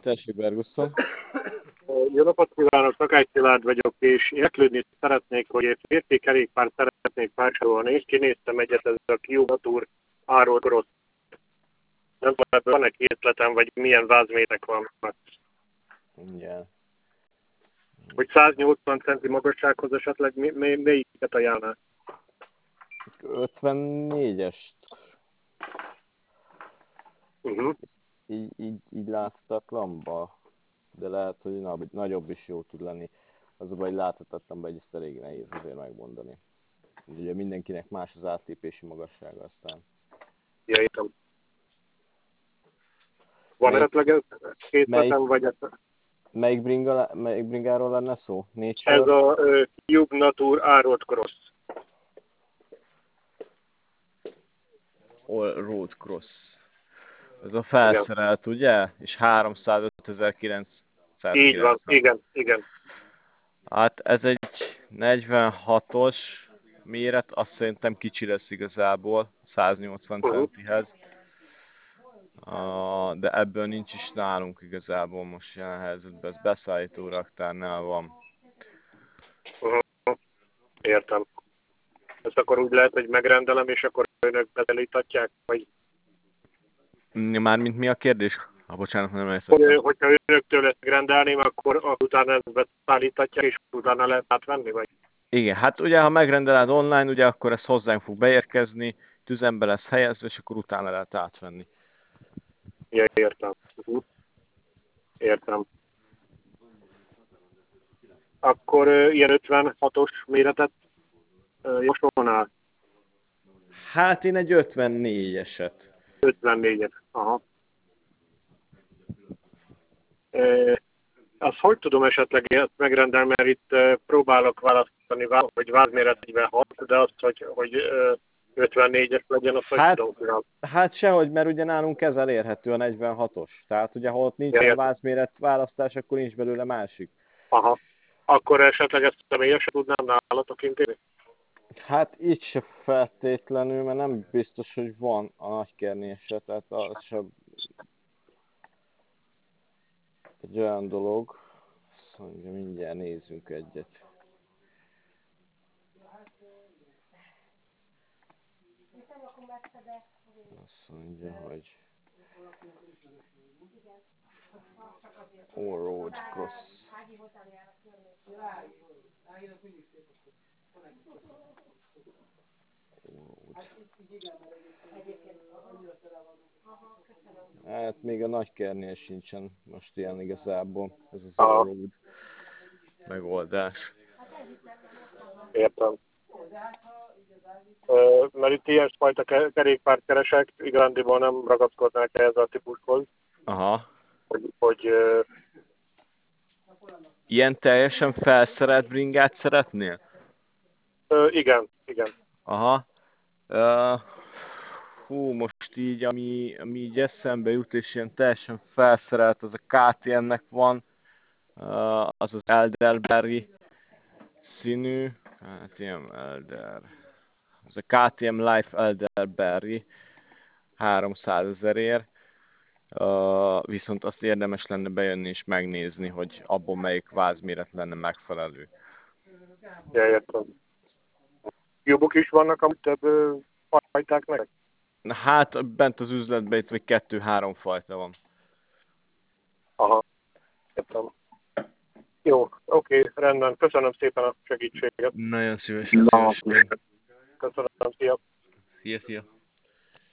Tessék, Berguszon. Jó napot kívánok, Takács Szilárd vagyok, és érdeklődni szeretnék, hogy egy férfi kerékpárt szeretnék vásárolni, és kinéztem egyet, ez a Cube Tour Áról Cross. Nem tudom, ebből van-e készletem, vagy milyen vázméretek vannak. Igen. Hogy 180 centi magassághoz esetleg melyiket ajánlná? 54-est. Uh-huh. Így láthatatlanba, de lehet, hogy nagyobb is jó tud lenni. Az a baj, hogy láthatatlanba, hogy ezt elég nehéz azért megmondani. Ugye mindenkinek más az átlépési magassága aztán. Ja, értem. Van esetleg készletem, vagy ez? Melyik bringáról lenne szó? Ez a Cube Natur Árold Cross. Road Cross. Ez a felszerelt, ugye? És 305.990. Így van, igen. Hát ez egy 46-os méret, azt szerintem kicsi lesz igazából, 180 centihez. De ebből nincs is nálunk igazából most jelen helyzetben, ez beszállító raktárnál van. Értem. Ezt akkor úgy lehet, hogy megrendelem, és akkor önök beszállítatják, vagy... Mármint mi a kérdés? Bocsánat, nem értettem. Hogyha önöktől ezt megrendelném, akkor utána ezt beszállítatják, és utána lehet átvenni, vagy? Igen, hát ugye ha megrendeled online, ugye akkor ez hozzánk fog beérkezni, tüzembe lesz helyezve, és akkor utána lehet átvenni. Ja, értem. Értem. Akkor ilyen 56-os méretet jósolnál? Hát én egy 54-eset. 54-et, aha. Azt hogy tudom esetleg ezt megrendelni, mert itt próbálok választani, hogy vázméret 46, de azt, hogy 54-es legyen, azt hogy tudom csinálni. Hát sehogy, mert ugye nálunk ez elérhető a 46-os. Tehát ugye, ha ott nincsen vázméret választás, akkor nincs belőle másik. Aha. Akkor esetleg ezt személyesen tudnám nálatok intézni? Hát így se feltétlenül, mert nem biztos, hogy van a nagykernésre, tehát az sem egy olyan dolog. Azt mondja, mindjárt nézzünk egyet. Azt mondja, hogy Road Cross. Hát még a nagykernél sincsen most ilyen igazából, ez az Allroad megoldás. Értem. Mert itt ilyesfajta kerékpárt keresek, igazándiból nem ragaszkodnák ehhez a típushoz. Aha. Hogy ilyen teljesen felszerelt bringát szeretnél? Igen. Aha. Most így, ami így eszembe jut, és ilyen teljesen felszerelt, az a KTM-nek van, az az Elderberry színű, KTM Elder, az a KTM Life Elderberry 300 000-ért, viszont azt érdemes lenne bejönni és megnézni, hogy abból melyik vázméret lenne megfelelő. Ja, értem. Cube-ok is vannak, amit több fajták meg? Hát bent az üzletben itt még 2-3 fajta van. Aha, értem. Jó, oké, rendben. Köszönöm szépen a segítséget. Nagyon szívesen. Köszönöm, szia. Szia.